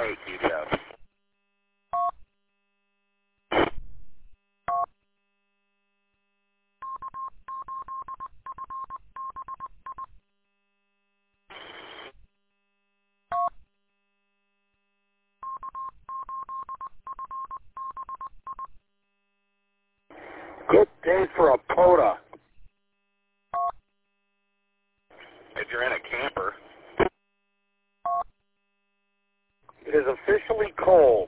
Hey, TBS. Good day for a POTA. If you're in a camper, It is officially cold.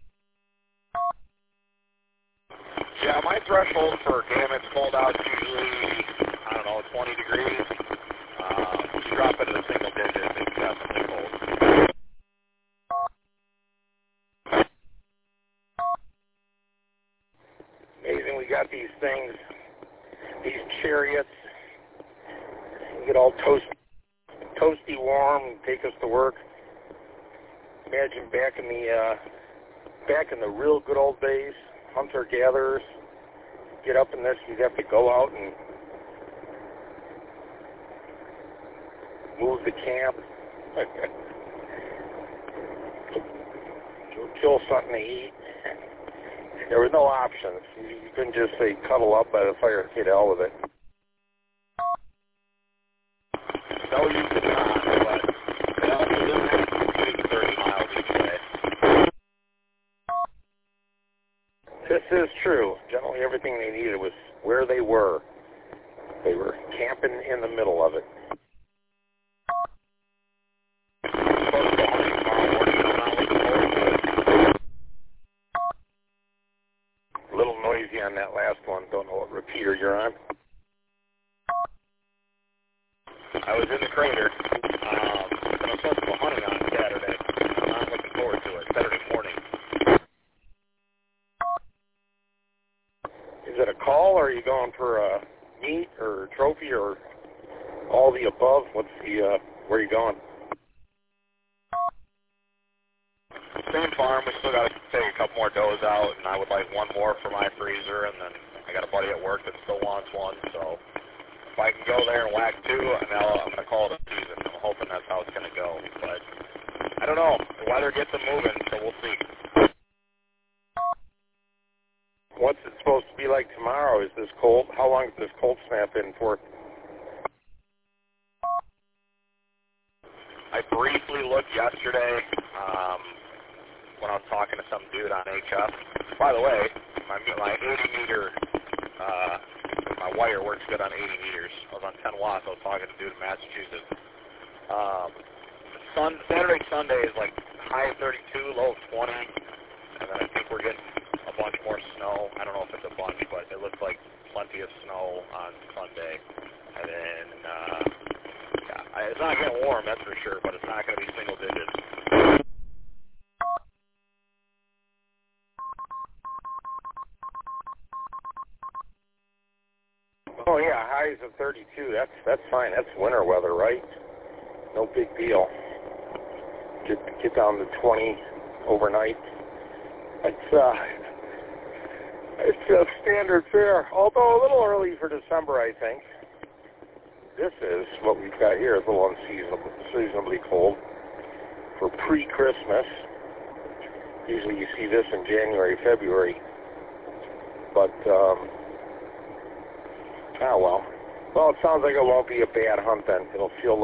yeah, my threshold for damn it's cold out is usually, 20 degrees. You drop it to the single digits, it's definitely cold. Amazing, we got these things, these chariots. You get all toasty warm and take us to work. Imagine back in the real good old days, hunter-gatherers. Get up in this, you'd have to go out and move the camp. Kill something to eat. There were no options. You couldn't just say cuddle up by the fire, get hell with it. No, you could not, but they also didn't have to commute 30 miles each way. This is true. Generally, everything they needed was where they were. They were camping in the middle of it. Supposed to go hunting tomorrow morning, I'm not looking forward to it. A little noisy on that last one. Don't know what repeater you're on. I was in the crater. I'm supposed to go hunting on Saturday. I'm not looking forward to it. Saturday morning. Is it a call, or are you going for a meat or a trophy or all the above? Where are you going? Same farm. We still got to take a couple more does out, and I would like one more for my freezer, and then I got a buddy at work that still wants one, so if I can go there and whack two, I'm going to call it a season. I'm hoping that's how it's going to go, but I don't know. The weather gets them moving, so we'll see. What's it supposed to be like tomorrow? Is this cold? How long is this cold snap in for? I briefly looked yesterday when I was talking to some dude on HF. By the way, my 80-meter, my wire works good on 80 meters. I was on 10 watts. I was talking to a dude in Massachusetts. Saturday, Sunday is like high of 32, low of 20, and then I think we're getting a bunch more snow. I don't know if it's a bunch, but it looks like plenty of snow on Sunday. And then, it's not getting warm, that's for sure, but it's not going to be single digits. Oh yeah, highs of 32. That's fine. That's winter weather, right? No big deal. Get down to 20 overnight. It's a standard fare, although a little early for December, I think. This is what we've got here is a little unseasonably cold for pre-Christmas. Usually you see this in January, February. But, well. Well, it sounds like it won't be a bad hunt then. It'll feel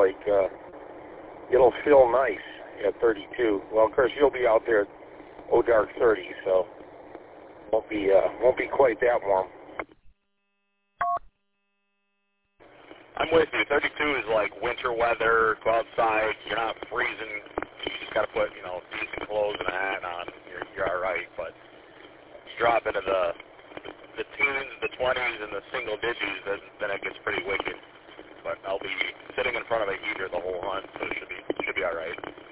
nice at 32. Well, of course, you'll be out there at dark 30, so won't be quite that warm. I'm with you. 32 is like winter weather. Go outside. You're not freezing. You just got to put, decent clothes and a hat on. You're all right. But you drop into the teens, the 20s, and the single digits, then it gets pretty wicked. But I'll be sitting in front of a heater the whole hunt, so it should be all right.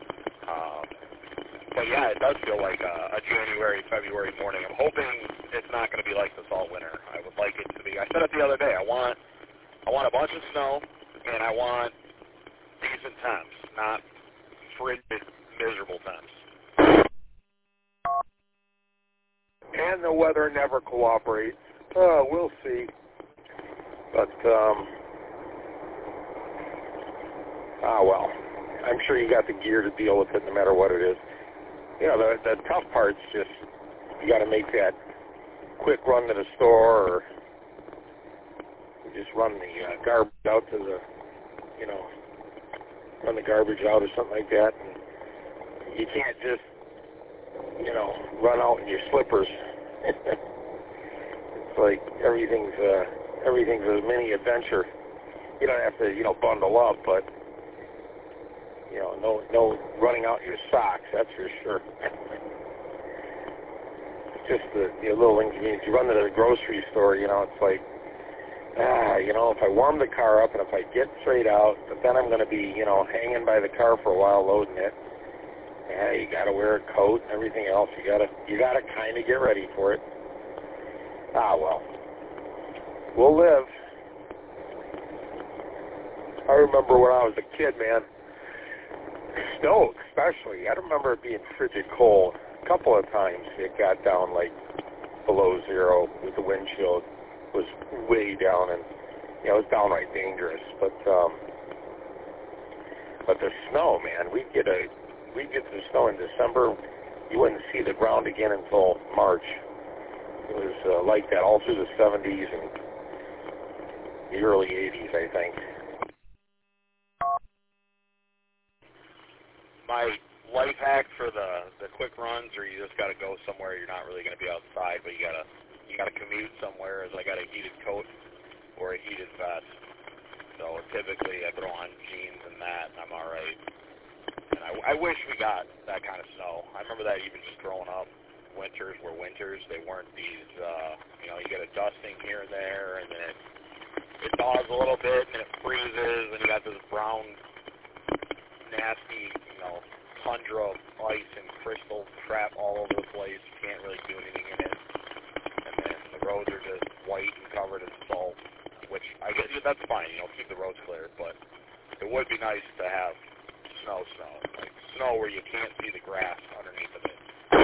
But yeah, it does feel like a January, February morning. I'm hoping it's not going to be like this all winter. I would like it to be. I said it the other day. I want a bunch of snow, and I want decent temps, not frigid, miserable temps. And the weather never cooperates. We'll see. But, well. I'm sure you got the gear to deal with it no matter what it is. you know, the tough part's just you got to make that quick run to the store, or you just run the garbage out to the, you know, run the garbage out or something like that. And you can't just, you know, run out in your slippers. It's like everything's a mini adventure. You don't have to, you know, bundle up, but you know, no running out your socks, that's for sure. Just the little inconvenience. You run to the grocery store, you know, it's like, you know, if I warm the car up and if I get straight out, but then I'm going to be, you know, hanging by the car for a while loading it. Yeah, you got to wear a coat and everything else. You got to kind of get ready for it. Ah, well, we'll live. I remember when I was a kid, man, snow especially, I remember it being frigid cold. A couple of times it got down like below zero with the wind chill. It was way down, and you know, it was downright dangerous. But the snow, man, we'd get the snow in December. You wouldn't see the ground again until March. It was like that all through the 70s and the early 80s, I think. My life hack for the quick runs, or you just got to go somewhere you're not really going to be outside, but you gotta commute somewhere, is I got a heated coat or a heated vest. So typically I throw on jeans and that, and I'm all right. And I wish we got that kind of snow. I remember that even just growing up. Winters were winters. They weren't these, you know, you get a dusting here and there, and then it thaws a little bit, and it freezes, and you got this brown, nasty, you know, tundra of ice and crystal crap all over the place. You can't really do anything in it. And then the roads are just white and covered in salt, which I guess that's fine, you know, keep the roads clear, but it would be nice to have snow, like snow where you can't see the grass underneath of it.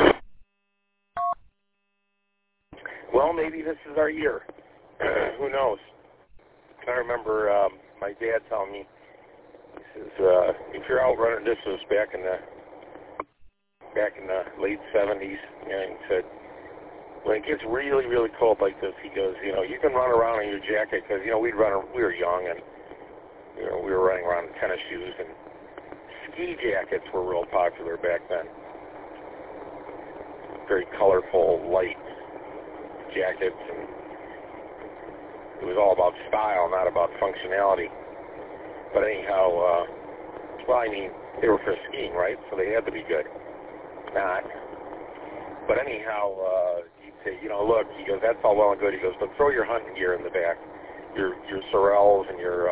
Well, maybe this is our year. Who knows? I remember my dad telling me, he says, if you're out running, this was back in the late 70s, and he said, when it gets really, really cold like this, he goes, you know, you can run around in your jacket, because, you know, we were young, and, you know, we were running around in tennis shoes, and ski jackets were real popular back then. Very colorful, light jackets, and it was all about style, not about functionality. But anyhow, well, I mean, they were for skiing, right? So they had to be good. Not. But anyhow, he'd say, you know, look, he goes, that's all well and good. He goes, but throw your hunting gear in the back, your Sorels and your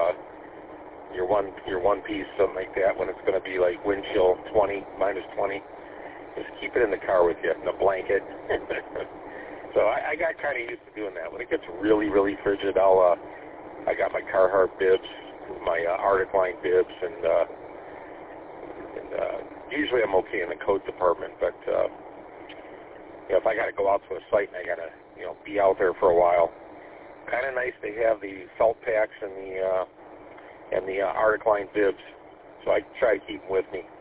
one piece, something like that. When it's going to be like wind chill 20, minus 20, just keep it in the car with you, in a blanket. So I got kind of used to doing that. When it gets really, really frigid, I got my Carhartt bibs, my Arctic Line bibs, and usually I'm okay in the coat department, but you know, if I got to go out to a site and I got to, you know, be out there for a while, kind of nice to have the felt packs and the Arctic Line bibs. So I try to keep them with me.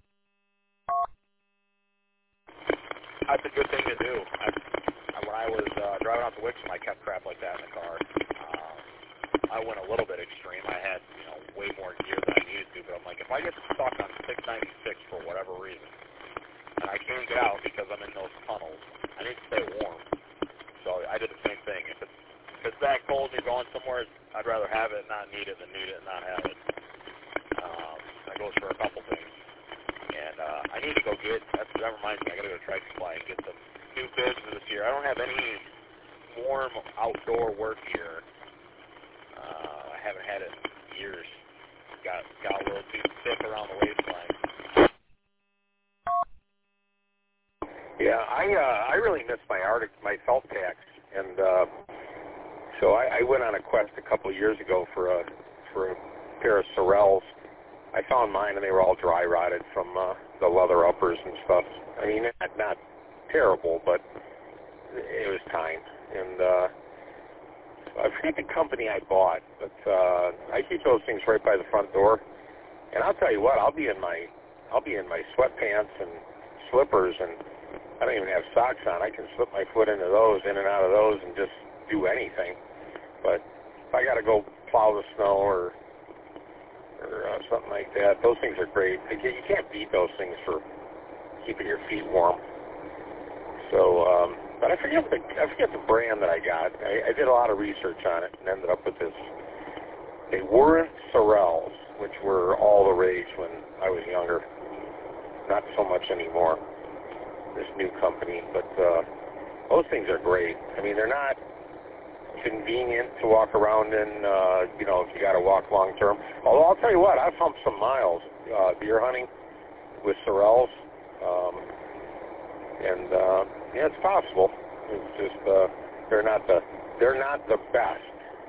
That's a good thing to do. When I was driving out to Wixom, I kept crap like that in the car. I went a little bit extreme. I had, you know, way more gear than I needed to, but I'm like, if I get stuck on 696 for whatever reason, and I can't get out because I'm in those tunnels, I need to stay warm. So I did the same thing. If it's that cold and you're going somewhere, I'd rather have it and not need it than need it and not have it. That goes for a couple things. And I need to go that reminds me, I got to go to Trike Supply and get some new bibs for this year. I don't have any warm outdoor work gear. I haven't had it in years. Got a little too thick around the waistline. Yeah, I really miss my felt packs, and so I went on a quest a couple of years ago for a pair of Sorels. I found mine, and they were all dry rotted from the leather uppers and stuff. I mean, not terrible, but it was time. And I forget the company I bought, but I keep those things right by the front door. And I'll tell you what, I'll be in my sweatpants and slippers, and I don't even have socks on. I can slip my foot into those, in and out of those, and just do anything. But if I got to go plow the snow or something like that, those things are great. You can't beat those things for keeping your feet warm. So, but I forget the brand that I got. I did a lot of research on it and ended up with this. They weren't Sorels, which were all the rage when I was younger. Not so much anymore, this new company. But those things are great. I mean, they're not convenient to walk around in, if you got to walk long term. Although I'll tell you what, I've humped some miles deer hunting with Sorels. Yeah, it's possible. It's just they're not the best.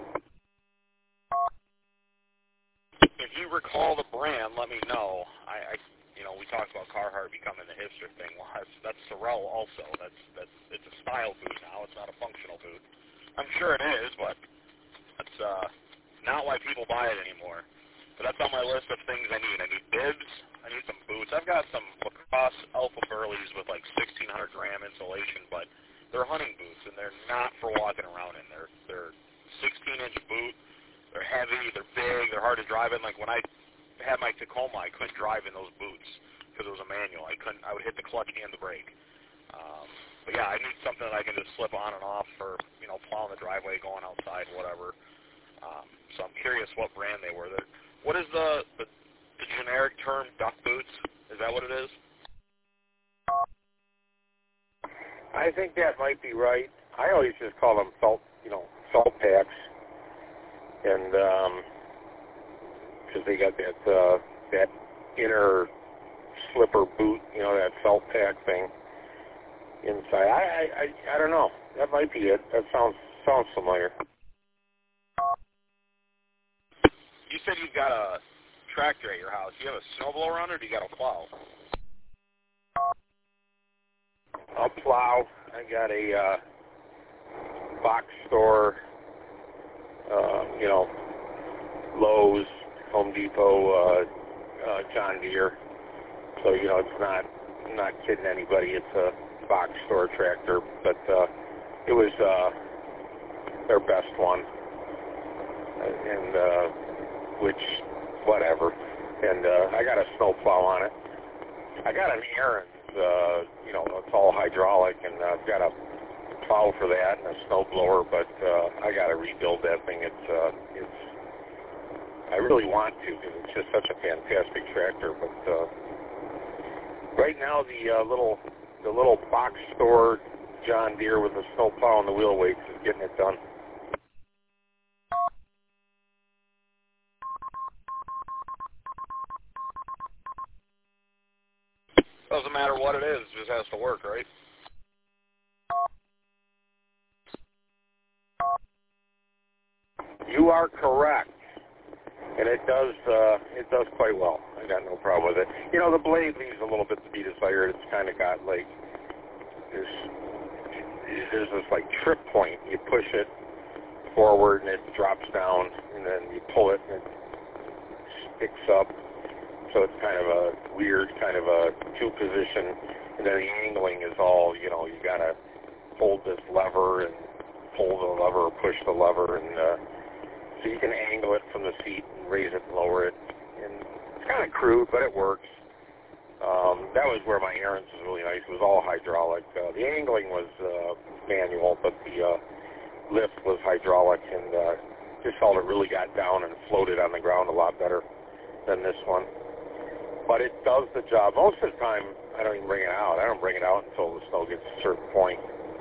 If you recall the brand, let me know. We talked about Carhartt becoming the hipster thing. Well, that's Sorel also. It's a style boot now. It's not a functional boot. I'm sure it is, but that's not why people buy it anymore. But that's on my list of things I need. I need bibs. I need some boots. I've got some Lacrosse Alpha Burleys with like 1,600 gram insulation, but they're hunting boots, and they're not for walking around in. They're 16-inch boot. They're heavy. They're big. They're hard to drive in. Like when I had my Tacoma, I couldn't drive in those boots because it was a manual. I would hit the clutch and the brake. But yeah, I need something that I can just slip on and off for plowing the driveway, going outside, whatever. So I'm curious what brand they were. What is the generic term? Duck boots? Is that what it is? I think that might be right. I always just call them felt packs, and because they got that inner slipper boot, that felt pack thing inside. I don't know. That might be it. That sounds familiar. You said you've got a tractor at your house. Do you have a snowblower on, or do you got a plow? A plow. I got a box store, Lowe's, Home Depot, John Deere. So, it's not kidding anybody. It's a box store tractor, but it was their best one, and which, whatever. And I got a snow plow on it. I got an Ariens, it's all hydraulic, and I've got a plow for that and a snow blower, but I got to rebuild that thing. I really want to, because it's just such a fantastic tractor. But right now, the little box store John Deere with the snow plow and the wheel weights is getting it done. Doesn't matter what it is, it just has to work, right? You are correct, and it does quite well. I got no problem with it. The blade leaves a little bit to be desired. It's kind of got like there's this like trip point. You push it forward and it drops down, and then you pull it and it sticks up. So it's kind of a weird kind of a two position, and then the angling is all, you got to hold this lever and pull the lever or push the lever, and so you can angle it from the seat and raise it and lower it. And it's kind of crude, but it works. That was where my Ariens was really nice. It was all hydraulic. The angling was manual, but the lift was hydraulic, and just felt it really got down and floated on the ground a lot better than this one. But it does the job. Most of the time, I don't even bring it out. I don't bring it out until the snow gets a certain point.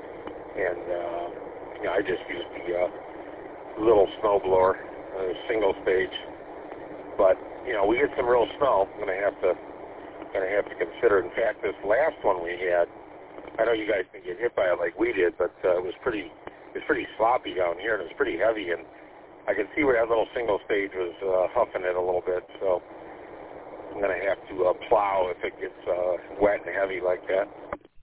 And, I just use the little snow blower, single stage. But, we get some real snow. I'm going to have to consider it. In fact, this last one we had, I know you guys didn't get hit by it like we did, but it was pretty sloppy down here, and it was pretty heavy. And I could see where that little single stage was huffing it a little bit. So I'm going to have to plow if it gets wet and heavy like that.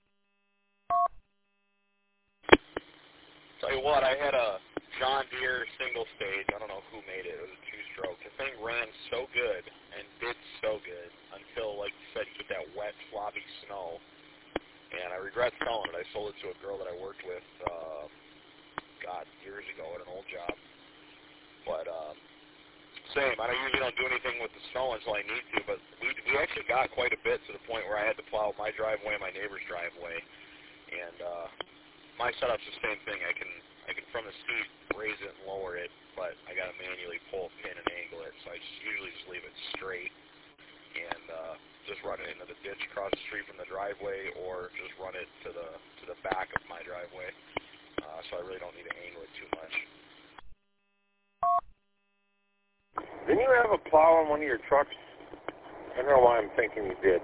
Tell you what, I had a John Deere single stage. I don't know who made it. It was a two-stroke. The thing ran so good and did so good until, like you said, you get that wet, floppy snow. and I regret selling it. I sold it to a girl that I worked with, years ago at an old job. But same. I usually don't do anything with the snow until I need to, but we actually got quite a bit to the point where I had to plow my driveway and my neighbor's driveway. And my setup's the same thing. I can from the seat raise it and lower it, but I got to manually pull a pin and angle it. So I usually just leave it straight and just run it into the ditch across the street from the driveway, or just run it to the back of my driveway. So I really don't need to angle it too much. Didn't you have a plow on one of your trucks? I don't know why I'm thinking you did.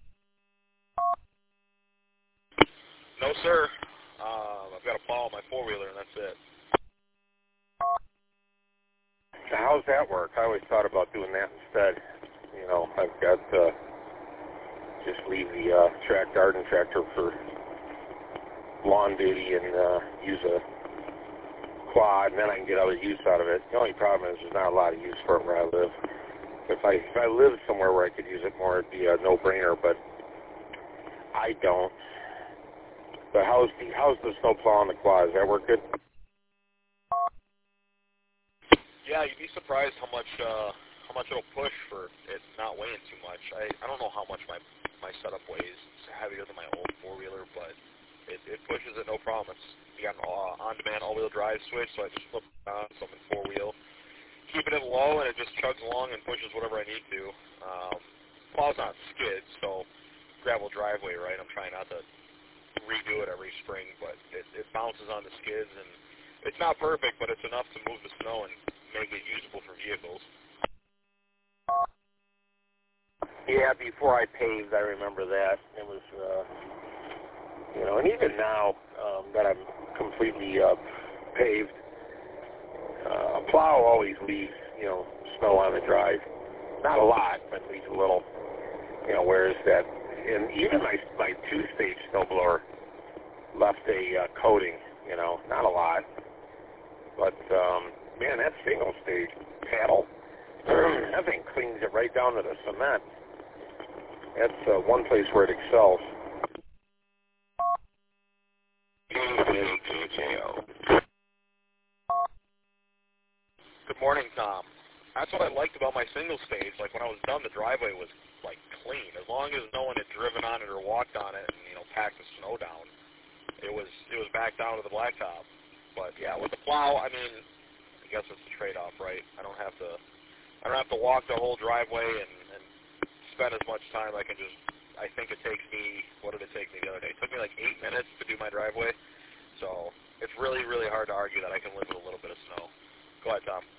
No, sir. I've got a plow on my four-wheeler, and that's it. Now, how's that work? I always thought about doing that instead. You know, I've got just leave the garden tractor for lawn duty and use a quad, and then I can get other use out of it. The only problem is there's not a lot of use for it where I live. If I lived somewhere where I could use it more, it'd be a no-brainer, but I don't. But how's the snow plow on the quad? Does that work good? Yeah, you'd be surprised how much it'll push for it not weighing too much. I don't know how much my setup weighs. It's heavier than my old four-wheeler, but it pushes it no problem. You got an on-demand all-wheel drive switch, so I just flip it on something four-wheel, keep it in low, and it just chugs along and pushes whatever I need to. Plow's not skid, so gravel driveway, right? I'm trying not to redo it every spring, but it bounces on the skids, and it's not perfect, but it's enough to move the snow and make it usable for vehicles. Yeah, before I paved, I remember that. It was, and even now that I'm completely paved, a plow always leaves, snow on the drive. Not a lot, but leaves a little. Whereas that, and even my two-stage snowblower left a coating, not a lot. But, man, that single-stage paddle, that thing cleans it right down to the cement. That's one place where it excels. Good morning, Tom. That's what I liked about my single stage. Like, when I was done, the driveway was, clean. As long as no one had driven on it or walked on it and, packed the snow down, it was back down to the blacktop. But, yeah, with the plow, I mean, I guess it's a trade-off, right? I don't have to walk the whole driveway and spend as much time. I think it takes me, what did it take me the other day? It took me 8 minutes to do my driveway. So it's really, really hard to argue that I can live with a little bit of snow. Go ahead, Tom.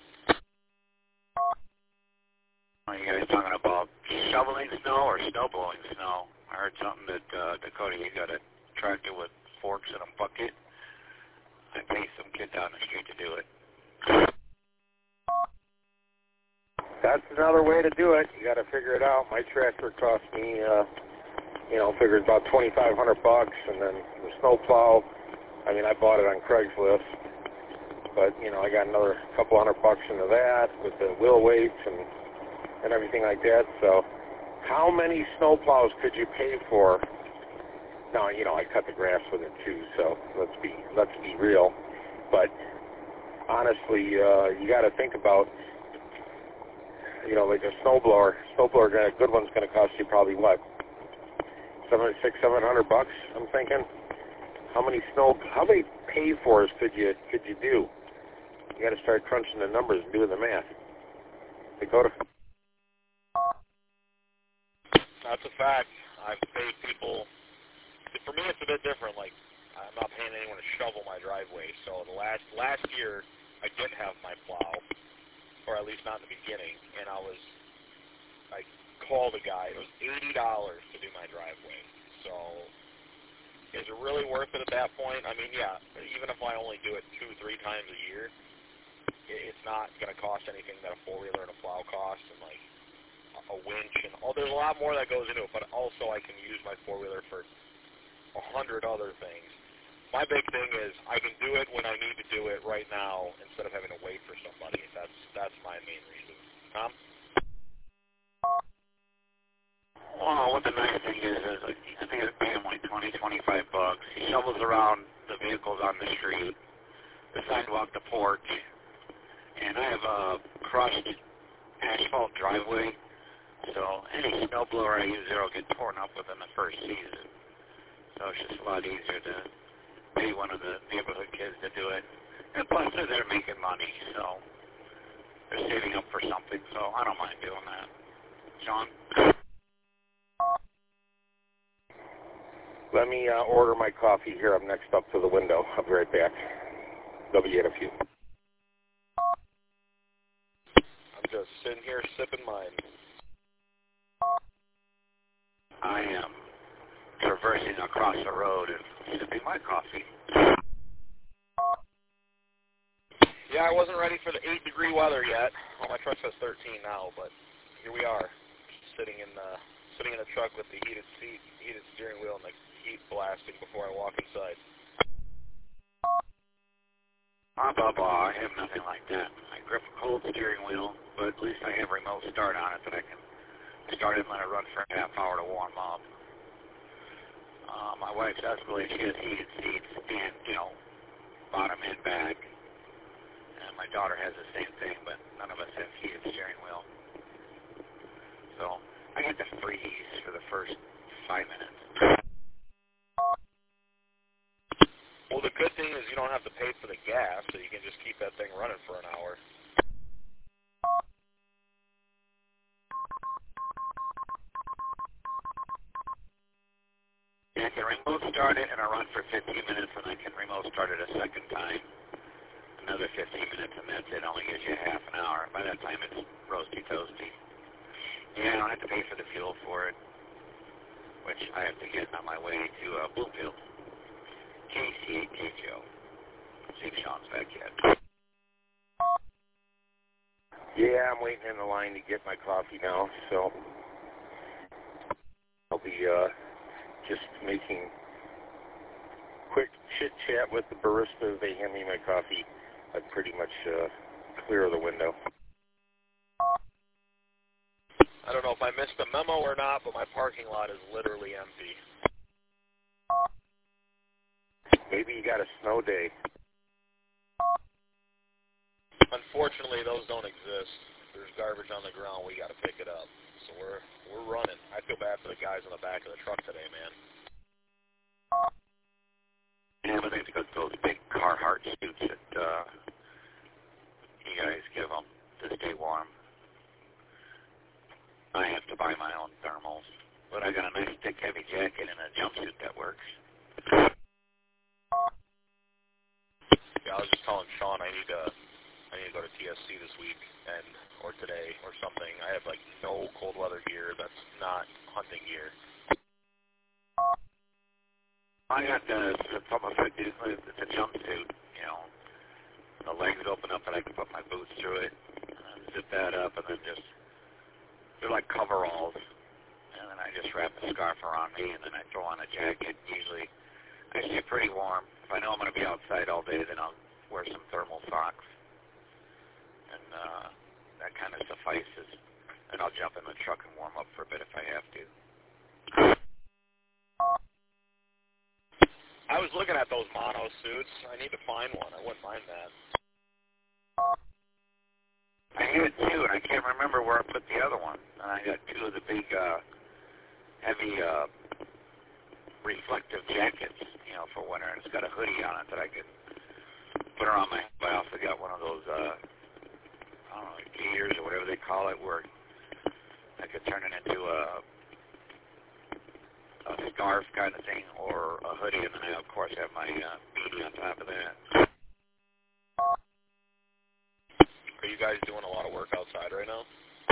Are you guys talking about shoveling snow or snow blowing snow? I heard something that, Dakota, you got a tractor with forks and a bucket. I paid some kid down the street to do it. That's another way to do it. You got to figure it out. My tractor cost me, figured about $2,500, and then the snow plow. I mean, I bought it on Craigslist, but I got another couple $100 into that with the wheel weights and everything like that. So, how many snow plows could you pay for? Now, I cut the grass with it too. So let's be real. But honestly, you got to think about. Like a snowblower, a good one's going to cost you probably what, $700 I'm thinking. How many pay-fors could you do? You got to start crunching the numbers and doing the math. Dakota. That's a fact. I've paid people. For me, it's a bit different. I'm not paying anyone to shovel my driveway. So the last year, I didn't have my plow. Or at least not in the beginning, and I called a guy. It was $80 to do my driveway. So, is it really worth it at that point? I mean, yeah, even if I only do it 2-3 times a year, it's not going to cost anything that a four-wheeler and a plow cost, and a winch, and there's a lot more that goes into it, but also I can use my four-wheeler for 100 other things. My big thing is I can do it when I need to do it right now instead of having to wait for somebody. That's my main reason. Tom? Well, what the nice thing is I think it's paying $20, $25 around the vehicles on the street, the sidewalk, the porch, and I have a crushed asphalt driveway, so any snowblower I use there will get torn up within the first season. So it's just a lot easier to pay one of the neighborhood kids to do it. And plus they're making money, so they're saving up for something, so I don't mind doing that. Sean? Let me order my coffee here. I'm next up to the window. I'll be right back. They'll be in a few. I'm just sitting here sipping mine. I am traversing across the road and sipping my coffee. Yeah, I wasn't ready for the 8-degree weather yet. Well, my truck says 13 now, but here we are, sitting in a truck with the heated seat, heated steering wheel, and the heat blasting before I walk inside. Blah, I have nothing like that. I grip a cold steering wheel, but at least I have remote start on it that I can start it and let it run for a half hour to warm up. My wife's Escalade, she has heated seats and, bottom and back. And my daughter has the same thing, but none of us have heated steering wheel. So I get to freeze for the first 5 minutes. Well, the good thing is you don't have to pay for the gas, so you can just keep that thing running for an hour. And I can remote start it, and I run for 15 minutes, and I can remote start it a second time. Another 15 minutes, and that's it. Only gives you half an hour. By that time, it's roasty toasty. Yeah, I don't have to pay for the fuel for it, which I have to get on my way to Bloomfield. KCHO. See if Sean's back yet. Yeah, I'm waiting in the line to get my coffee now, so I'll be just making quick chit-chat with the barista. They hand me my coffee. I pretty much clear the window. I don't know if I missed a memo or not, but my parking lot is literally empty. Maybe you got a snow day. Unfortunately, those don't exist. There's garbage on the ground. We got to pick it up. So we're running. I feel bad for the guys on the back of the truck today, man. Yeah, but they've got those big Carhartt suits that you guys give them to stay warm. I have to buy my own thermals, but I got a nice thick heavy jacket and a jumpsuit that works. Yeah, I was just telling Sean I need to go to TSC this week or today or something. I have like no cold weather gear that's not hunting gear. I got it's almost like it's a jumpsuit, The legs open up and I can put my boots through it, and zip that up, and then they're like coveralls, and then I just wrap a scarf around me, and then I throw on a jacket. Usually, I stay pretty warm. If I know I'm going to be outside all day, then I'll wear some thermal socks, and that kind of suffices. And I'll jump in the truck and warm up for a bit if I have to. I was looking at those mono suits. I need to find one. I wouldn't mind that. I had two, and I can't remember where I put the other one. And I got two of the big, heavy, reflective jackets, for winter. And it's got a hoodie on it that I could put around my head. I also got one of those, I don't know, gaiters or whatever they call it, where I could turn it into a scarf kind of thing, or a hoodie, and then I, of course, have my beanie on top of that. Are you guys doing a lot of work outside right now?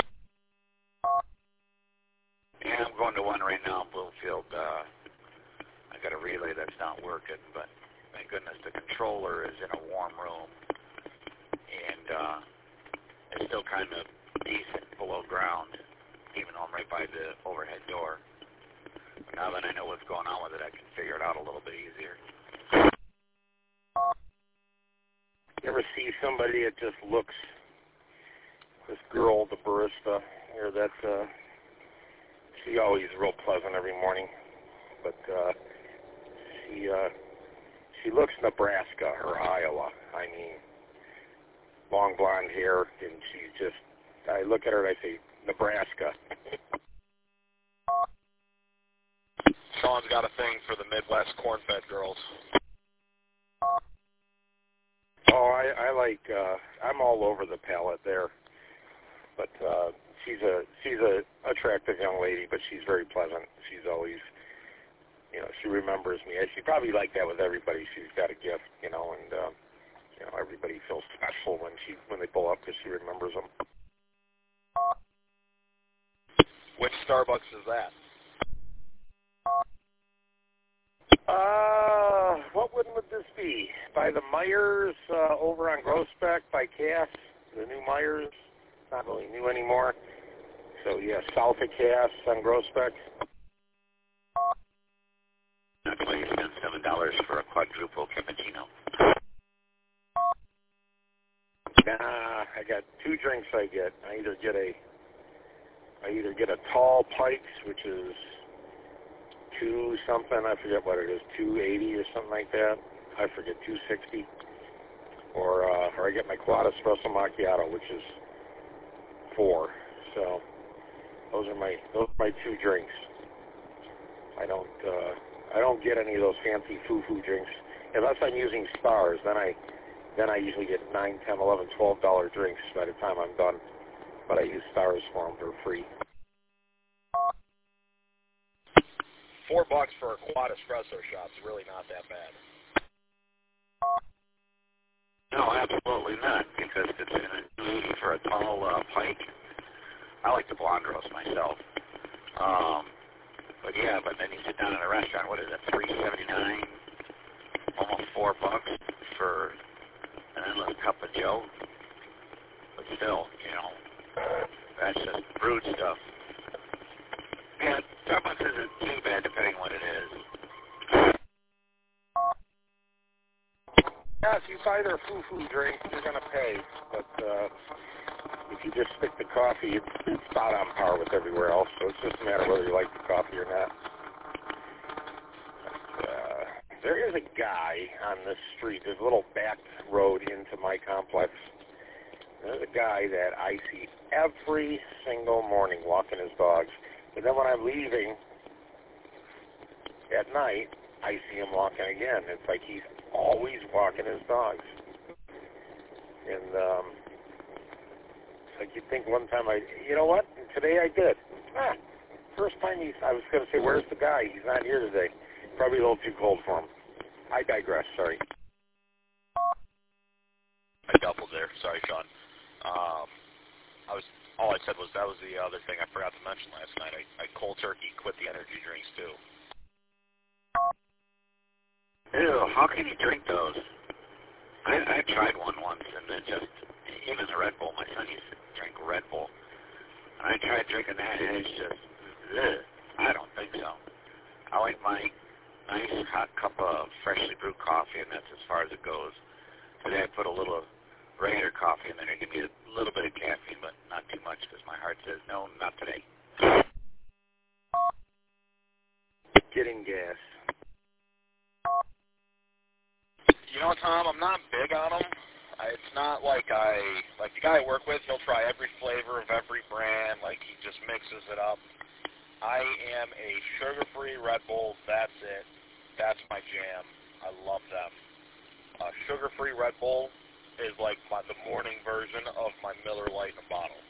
Yeah, I'm going to one right now in Bloomfield. I got a relay that's not working, but thank goodness the controller is in a warm room, and it's still kind of decent below ground, even though I'm right by the overhead door. But now that I know what's going on with it, I can figure it out a little bit easier. You ever see somebody that just looks, this girl, the barista, here, she always real pleasant every morning, but she she looks Nebraska or Iowa. I mean, long blonde hair, and she's just, I look at her and I say, Nebraska. Sean's got a thing for the Midwest corn-fed girls. Oh, I like, I'm all over the palette there. But she's a attractive young lady, but she's very pleasant. She's always, you know, she remembers me. She probably like that with everybody. She's got a gift, you know, and you know, everybody feels special when they pull up because she remembers them. Which Starbucks is that? What one would this be? By the Myers over on Groesbeck by Cass, the new Myers. Not really new anymore. So yeah, south of Cass on Groesbeck. That's why you spent $7 for a quadruple cappuccino. Nah, I got two drinks. I either get a tall Pikes, which is $2 something. I forget what it is, $2.80 or something like that. I forget, $2.60. Or I get my quad espresso macchiato, which is $4. So those are my two drinks. I don't get any of those fancy foo-foo drinks unless I'm using Stars. Then I usually get $9, $10, $11, $12 drinks by the time I'm done. But I use Stars for them. They're free. $4 for a quad espresso shot's really not that bad. No, absolutely not, because it's in a for a tall Pike. I like the blonde roast myself. But then you sit down at a restaurant, what is it, $3.79, almost $4 for an endless cup of Joe. But still, you know, that's just brewed stuff. Yeah, Starbucks isn't too bad depending on what it is. Yeah, if you buy their foo-foo drink, you're going to pay. But if you just stick to coffee, it's about on par with everywhere else. So it's just a matter of whether you like the coffee or not. There is a guy on this street. There's a little back road into my complex. There's a guy that I see every single morning walking his dogs. But then when I'm leaving at night, I see him walking again. It's like he's always walking his dogs. And it's like you'd think one time you know what? Today I did. First time I was going to say, where's the guy? He's not here today. Probably a little too cold for him. I digress, sorry. I doubled there. Sorry, Sean. All I said was that was the other thing I forgot to mention last night. I cold turkey quit the energy drinks too. Ew, how can you drink those? I tried one once, and then just, even the Red Bull, my son used to drink Red Bull, and I tried drinking that, and it's just, I don't think so. I like my nice hot cup of freshly brewed coffee, and that's as far as it goes. Today I put a little regular coffee in there to give me a little bit of caffeine, but not too much, because my heart says, no, not today. Getting gas. You know, Tom, I'm not big on them. It's not like the guy I work with, he'll try every flavor of every brand, like he just mixes it up. I am a sugar-free Red Bull, that's it. That's my jam. I love them. Sugar-free Red Bull is like the morning version of my Miller Lite in a bottle.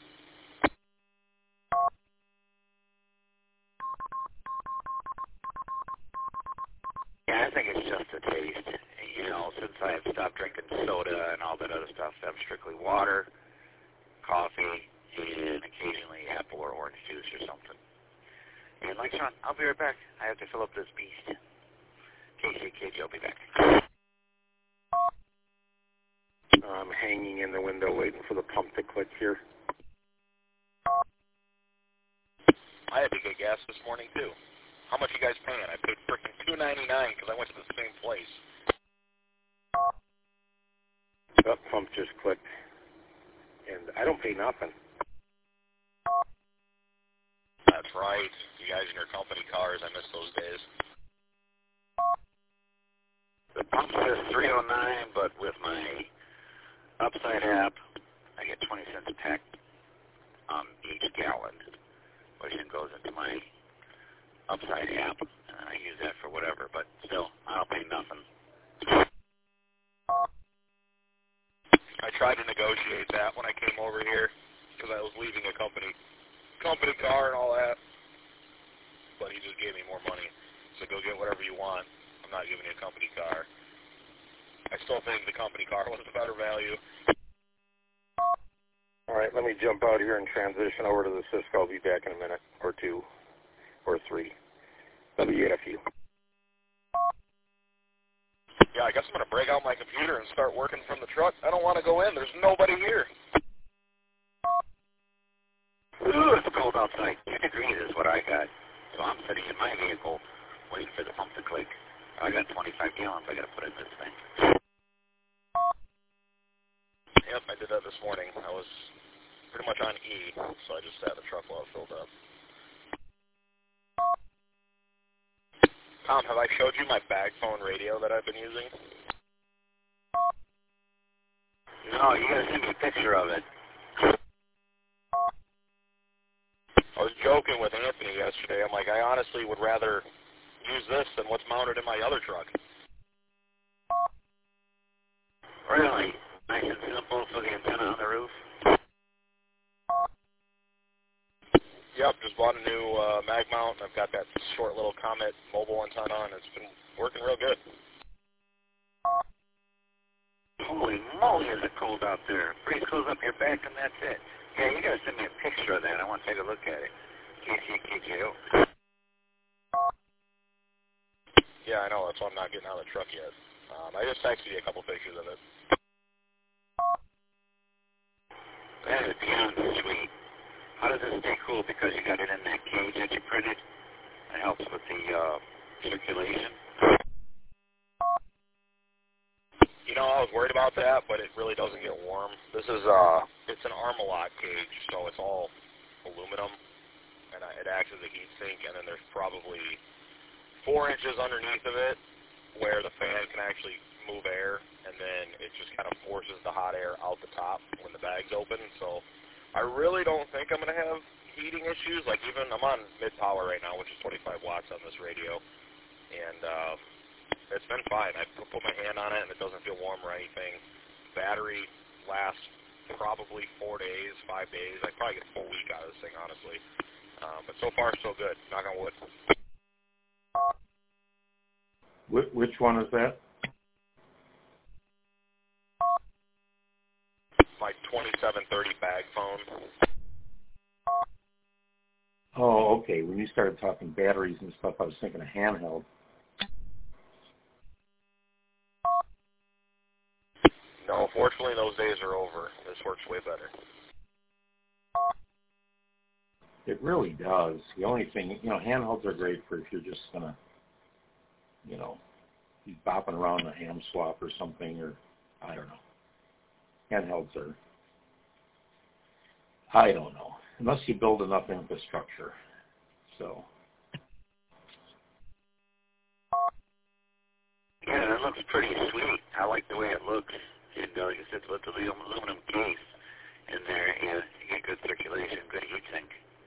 Yeah, I think it's just a taste. You know, since I have stopped drinking soda and all that other stuff, I'm strictly water, coffee, and occasionally apple or orange juice or something. And like Sean, I'll be right back. I have to fill up this beast. KJ, I'll be back. I'm hanging in the window waiting for the pump to click here. I had to get gas this morning, too. How much you guys paying? I paid freaking $2.99 because I went to the same place. That pump just clicked. And I don't pay nothing. That's right. You guys in your company cars, I miss those days. The pump says 309, but with my Upside app, I get 20 cents a pack on each gallon, which then goes into my Upside app, and I use that for whatever, but still, I don't pay nothing. I tried to negotiate that when I came over here because I was leaving a company car and all that, but he just gave me more money. So go get whatever you want. I'm not giving you a company car. I still think the company car was a better value. All right, let me jump out here and transition over to the Cisco. I'll be back in a minute or two or three. Let me get a few. Yeah, I guess I'm going to break out my computer and start working from the truck. I don't want to go in. There's nobody here. Ooh, it's cold outside. 10 degrees is what I got. So I'm sitting in my vehicle waiting for the pump to click. I got 25 gallons I got to put in this thing. Yep, I did that this morning. I was pretty much on E, so I just sat in the truck while it filled up. Tom, have I showed you my bag phone radio that I've been using? No, you got to send me a picture of it. I was joking with Anthony yesterday. I'm like, I honestly would rather use this than what's mounted in my other truck. Really? Nice and simple for the antenna on the roof? Yep, just bought a new mag mount, and I've got that short little Comet mobile antenna, and it's been working real good. Holy moly, is it cold out there. Breeze close up your back, and that's it. Yeah, you got to send me a picture of that. I want to take a look at it. KCKJO. Yeah, I know. That's why I'm not getting out of the truck yet. I just texted you a couple pictures of it. That is beyond sweet. How does it stay cool? Because you got it in that cage that you printed? It helps with the circulation? You know, I was worried about that, but it really doesn't get warm. This is, it's an Armalot cage, so it's all aluminum, and it acts as a heat sink, and then there's probably 4 inches underneath of it where the fan can actually move air, and then it just kind of forces the hot air out the top when the bag's open. So I really don't think I'm going to have heating issues. Like, even I'm on mid-power right now, which is 25 watts on this radio, and it's been fine. I put my hand on it, and it doesn't feel warm or anything. Battery lasts probably 4 days, 5 days. I'd probably get a full week out of this thing, honestly. But so far, so good. Knock on wood. Which one is that? My 2730 bag phone. Oh, okay. When you started talking batteries and stuff, I was thinking of handheld. No, fortunately, those days are over. This works way better. It really does. The only thing, handhelds are great for if you're just going to, be bopping around a ham swap or something, or I don't know. Handhelds are, I don't know, unless you build enough infrastructure. So. Yeah, that looks pretty sweet. I like the way it looks. And like I said, with the aluminum case in there, you get good circulation, good heat sink.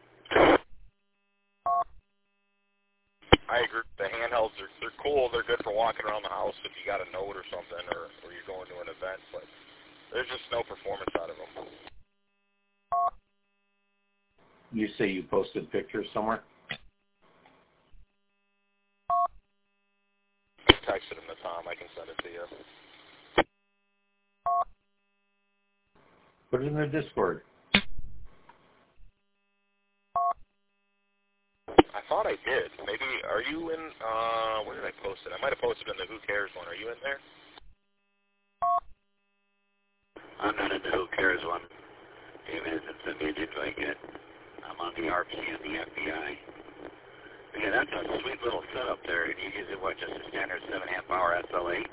I agree. The handhelds they're cool. They're good for walking around the house if you got a note or something, or you're going to an event. But there's just no performance out of them. You say you posted pictures somewhere? Text it to Tom. I can send it to you. Put it in the Discord. I thought I did. Maybe, are you in, where did I post it? I might have posted it in the Who Cares one. Are you in there? I'm not in the Who Cares one. David hasn't sent me an invite yet. I'm on the RP and the FBI. Yeah, that's a sweet little setup there. And you use it, what, just a standard 7.5 hour SLA?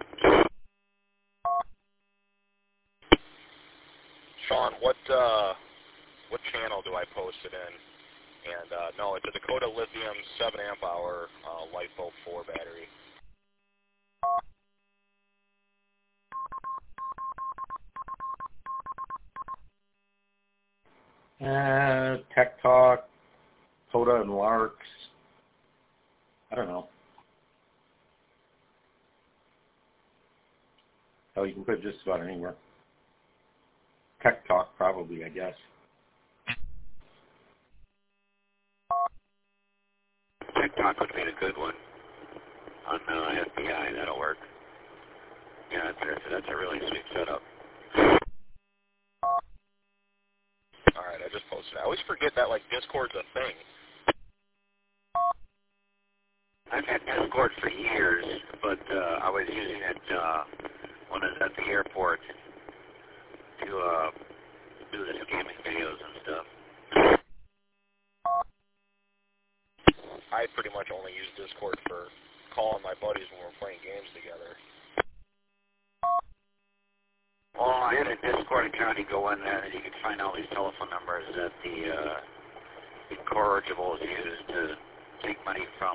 Sean, what channel do I post it in? And, no, it's a Dakota Lithium 7 amp hour LiFePO 4 battery. Tech Talk, Coda and Larks. I don't know. Oh, you can put it just about anywhere. Tech Talk, probably, I guess. Tech Talk would be a good one on FBI. That'll work. Yeah, that's a really sweet setup. All right, I just posted. I always forget that like Discord's a thing. I've had Discord for years, but I was using it when I was at the airport to do the scamming videos and stuff. I pretty much only use Discord for calling my buddies when we're playing games together. Well, I had a Discord account. You go in there and you can find all these telephone numbers that the incorrigibles use to take money from,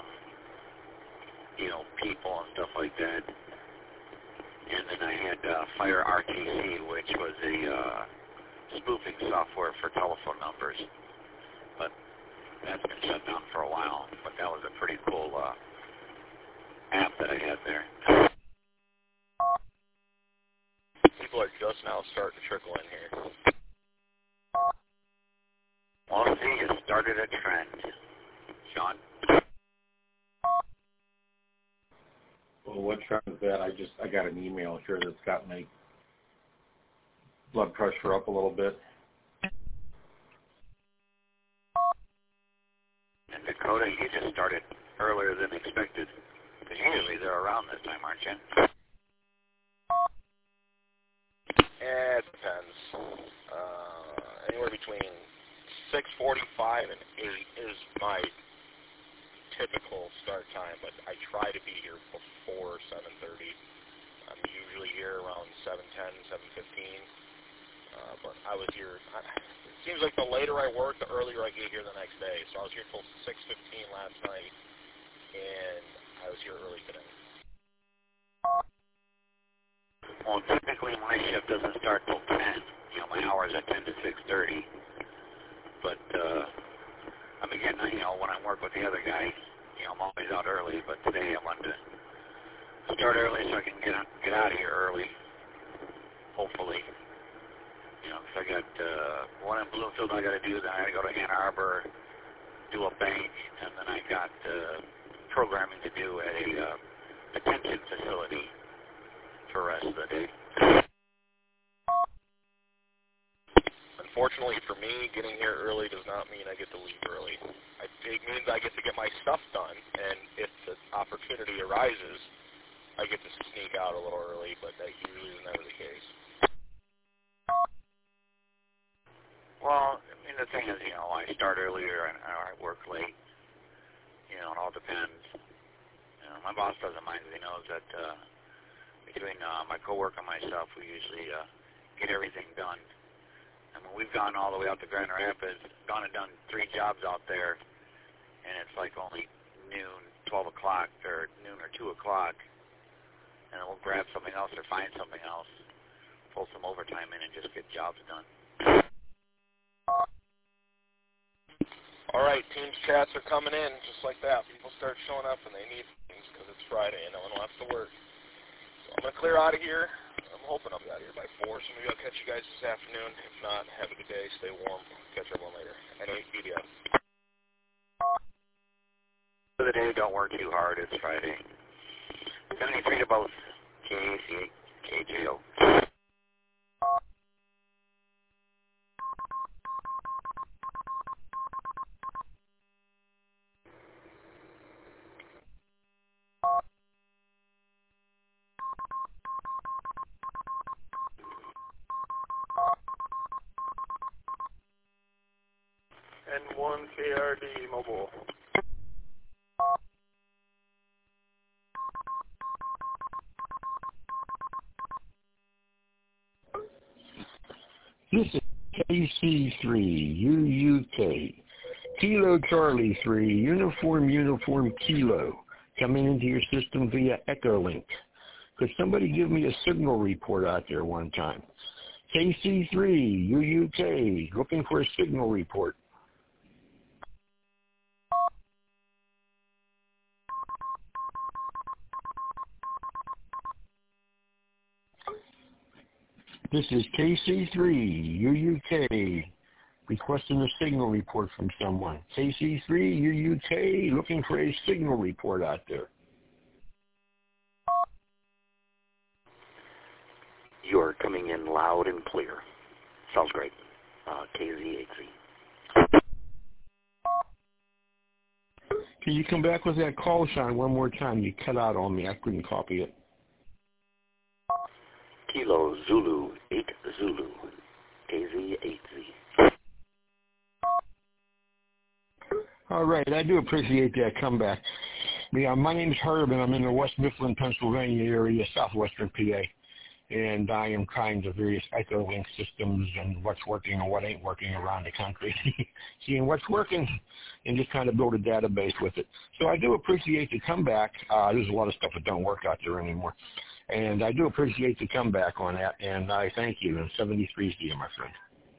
people and stuff like that. And then I had Fire RTC, which was a spoofing software for telephone numbers. But that's been shut down for a while. But that was a pretty cool app that I had there. People are just now starting to trickle in here. Well, see, you started a trend. Sean? Well, what trend is that? I got an email here that's got my blood pressure up a little bit. And Dakota, you just started earlier than expected. Because usually they're around this time, aren't you? It depends. Anywhere between 6:45 and 8 is my typical start time, but I try to be here before 7:30. I'm usually here around 7:10, 7:15. But I was here. It seems like the later I work, the earlier I get here the next day. So I was here till 6:15 last night, and I was here early today. Well, typically my shift doesn't start till 10. My hours are 10 to 6:30. But I'm again, when I work with the other guy, I'm always out early. But today I wanted to start early so I can get out of here early. Hopefully, because I got one in Bloomfield I got to do. Then I got to go to Ann Arbor, do a bank, and then I got programming to do at a detention facility for the rest of the day. Unfortunately for me, getting here early does not mean I get to leave early. It means I get to get my stuff done, and if the opportunity arises, I get to sneak out a little early, but that usually is never the case. Well, the thing is, I start earlier and I work late. It all depends. My boss doesn't mind because he knows that between my coworker and myself, we usually get everything done. I mean, we've gone all the way out to Grand Rapids, gone and done 3 jobs out there, and it's like only noon, 12 o'clock, or noon or 2 o'clock, and then we'll grab something else or find something else, pull some overtime in, and just get jobs done. All right, Teams chats are coming in just like that. People start showing up, and they need things because it's Friday and no one wants to work. So I'm going to clear out of here. I'm hoping I'll be out of here by 4, so maybe I'll catch you guys this afternoon. If not, have a good day. Stay warm. Catch everyone later. NAPDF. For the day, don't work too hard. It's Friday. 73 to both. KAC, KJO. N1 KRD mobile. This is KC3 UUK Kilo Charlie 3 Uniform Kilo coming into your system via Echolink. Could somebody give me a signal report out there one time? KC3, UUK, looking for a signal report. This is KC3, UUK, requesting a signal report from someone. KC3, UUK, looking for a signal report out there. You are coming in loud and clear. Sounds great. KZ8Z. Can you come back with that call sign one more time? You cut out on me. I couldn't copy it. Kilo Zulu 8 Zulu. KZ8Z. All right. I do appreciate that comeback. Yeah, my name's Herb, and I'm in the West Mifflin, Pennsylvania area, southwestern PA. And I am trying the various Echolink systems and what's working and what ain't working around the country, seeing what's working and just trying to build a database with it. So I do appreciate the comeback. There's a lot of stuff that don't work out there anymore. And I do appreciate the comeback on that, and I thank you. And 73 to you, my friend.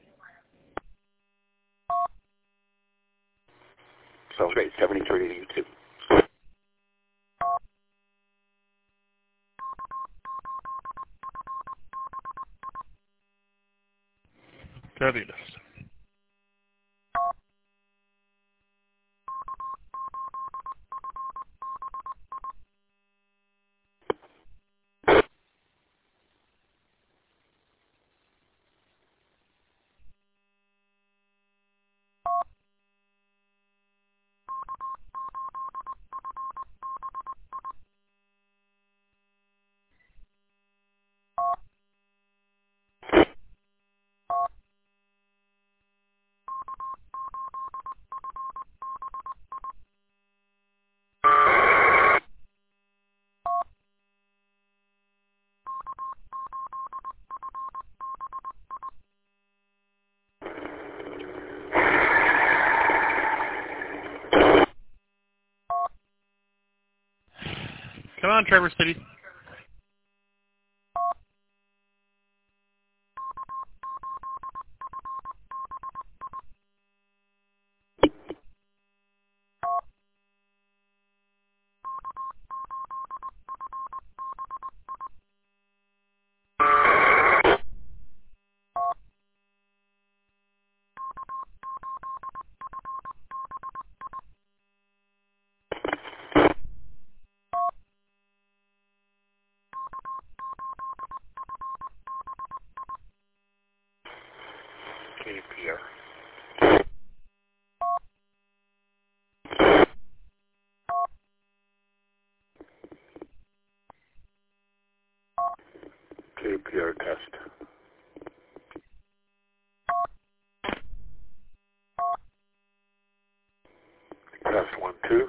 Sounds great. 73 to you, too. Fabulous. Come on, Trevor City. KPR. KPR test. Test 1, 2.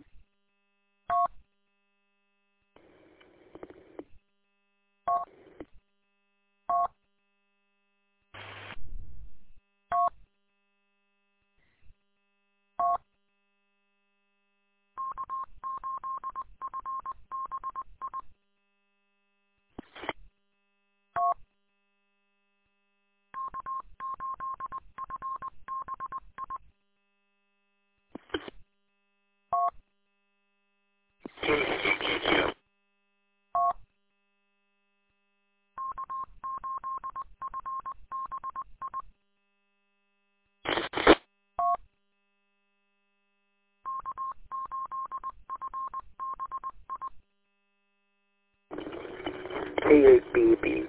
K8BB.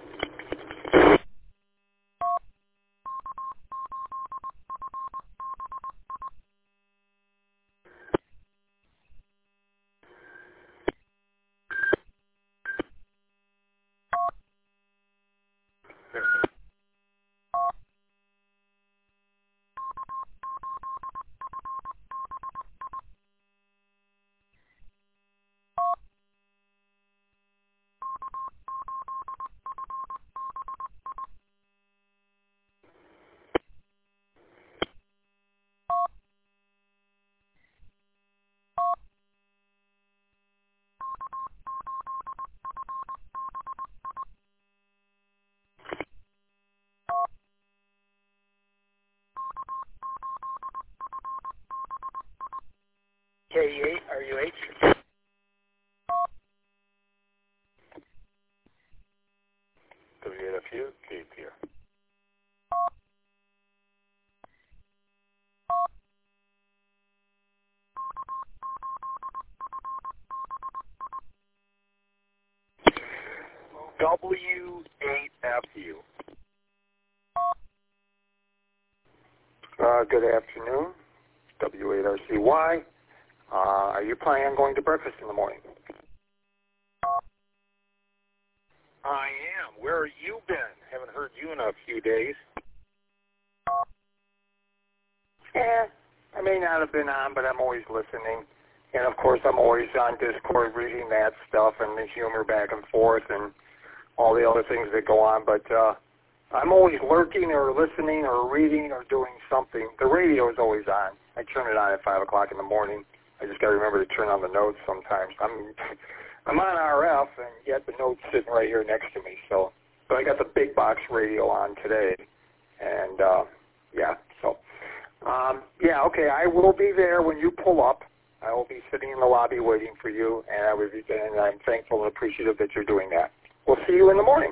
K8RUH. W8FU, KPR. W8FU. Good afternoon. W8RCY. Are you planning on going to breakfast in the morning? I am. Where have you been? Haven't heard you in a few days. I may not have been on, but I'm always listening. And, of course, I'm always on Discord reading that stuff and the humor back and forth and all the other things that go on. But I'm always lurking or listening or reading or doing something. The radio is always on. I turn it on at 5 o'clock in the morning. I just got to remember to turn on the notes sometimes. I'm on RF, and yet the note's sitting right here next to me. So, but I got the big box radio on today. And, okay, I will be there when you pull up. I will be sitting in the lobby waiting for you, and I'm thankful and appreciative that you're doing that. We'll see you in the morning.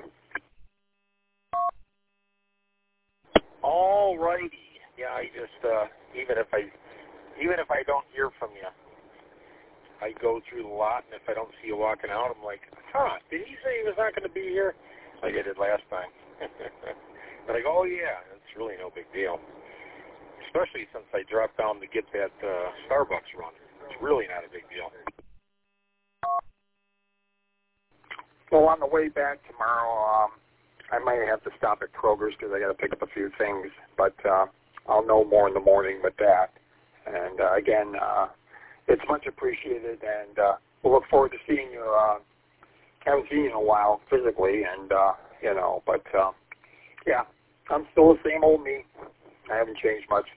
All righty. Yeah, I just even if I don't hear from you, I go through the lot, and if I don't see you walking out, I'm like, did he say he was not going to be here? Like I did last time. But I go, oh yeah, it's really no big deal. Especially since I dropped down to get that Starbucks run. It's really not a big deal. Well, on the way back tomorrow, I might have to stop at Kroger's because I got to pick up a few things. But I'll know more in the morning with that. And again, it's much appreciated, and we'll look forward to seeing you. Haven't seen you in a while physically, and yeah, I'm still the same old me. I haven't changed much.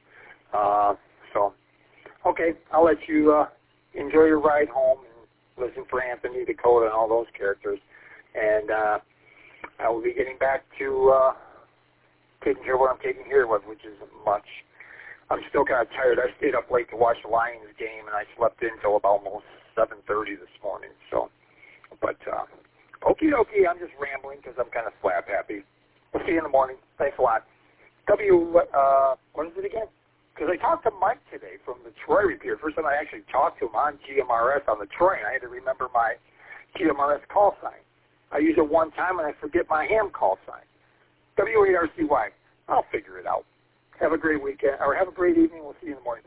Okay, I'll let you enjoy your ride home and listen for Anthony, Dakota, and all those characters. And I will be getting back to taking care of what I'm taking care of, which isn't much. I'm still kind of tired. I stayed up late to watch the Lions game, and I slept in until about almost 7:30 this morning. So, but okie dokie, I'm just rambling because I'm kind of slap happy. We'll see you in the morning. Thanks a lot. What is it again? Because I talked to Mike today from the Troy Repeater. First time I actually talked to him on GMRS on the Troy, and I had to remember my GMRS call sign. I use it one time, and I forget my ham call sign. W8RCY. I'll figure it out. Have a great weekend, or have a great evening. We'll see you in the morning.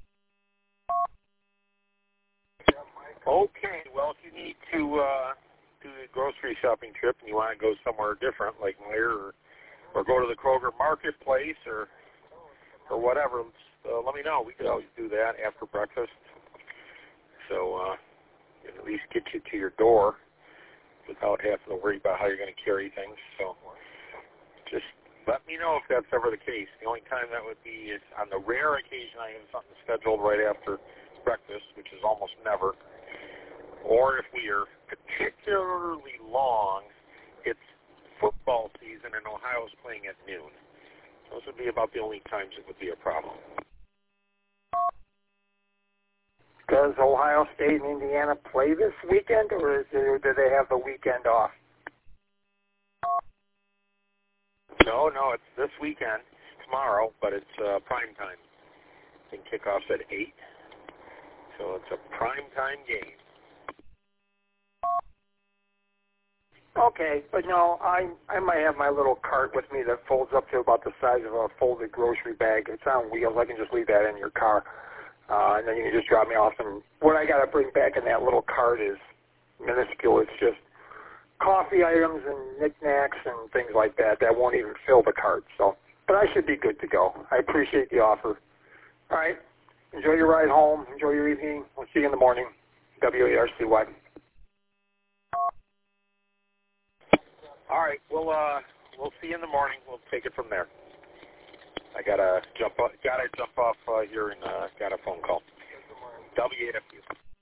Okay, well, if you need to do a grocery shopping trip and you want to go somewhere different, like Meyer or go to the Kroger Marketplace or whatever, let me know. We could always do that after breakfast. So at least get you to your door without having to worry about how you're going to carry things. So just let me know if that's ever the case. The only time that would be is on the rare occasion I have something scheduled right after breakfast, which is almost never. Or if we are particularly long, it's football season and Ohio's playing at noon. Those would be about the only times it would be a problem. Does Ohio State and Indiana play this weekend, or do they have the weekend off? No, it's this weekend, tomorrow, but it's prime time. I think kickoff's at 8, so it's a prime time game. Okay, but no, I might have my little cart with me that folds up to about the size of a folded grocery bag. It's on wheels. I can just leave that in your car, and then you can just drop me off. And what I got to bring back in that little cart is minuscule. It's just coffee items and knickknacks and things like that won't even fill the cart. So, but I should be good to go. I appreciate the offer. All right, enjoy your ride home. Enjoy your evening. We'll see you in the morning. W8RCY. All right, we'll see you in the morning. We'll take it from there. I gotta jump off here and got a phone call. W8FU.